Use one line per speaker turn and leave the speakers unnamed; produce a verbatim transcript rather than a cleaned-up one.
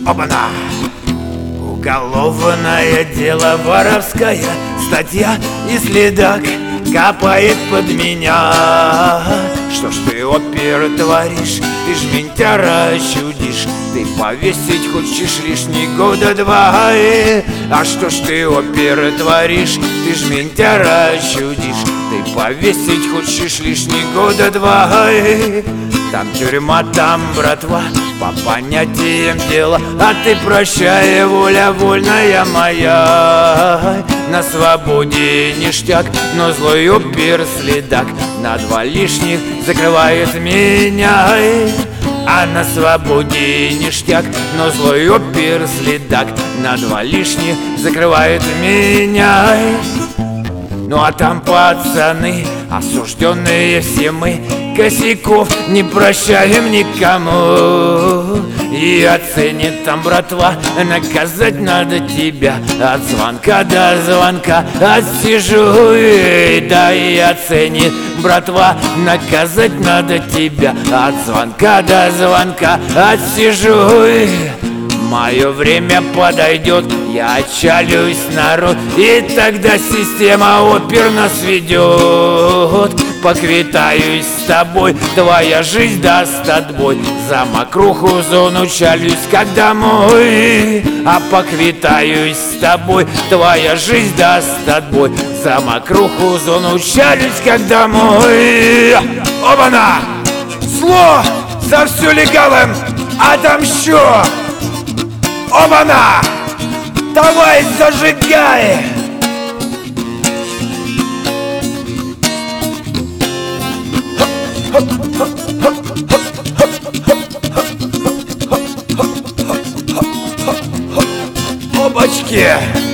Оба-на! Уголовное дело, воровская статья, и следак капает под меня. Что ж ты, опер, творишь? Ты ж ментяра чудишь. Ты повесить хочешь лишний года два. А что ж ты, опер, творишь? Ты ж ментяра чудишь. Ты повесить хочешь лишний года два. Там тюрьма, там братва, по понятиям дела. А ты прощай, воля вольная моя. На свободе ништяк, но злой опер следак на два лишних закрывает меня. А на свободе ништяк, но злой опер следак на два лишних закрывает меня. Ну а там пацаны, осужденные все мы, косяков не прощаем никому. И оценит там братва, наказать надо тебя от звонка до звонка отсижу. Да и оценит братва, наказать надо тебя от звонка до звонка отсижу. Мое время подойдет, я отчалюсь, народ, и тогда система опер нас ведет. Поквитаюсь с тобой, твоя жизнь даст отбой. За мокруху зону чалюсь, как домой. А поквитаюсь с тобой, твоя жизнь даст отбой. За мокруху зону чалюсь, как домой. Оба-на! Зло за все легалом отомщу! Оба-на! Давай зажигай! Опачки!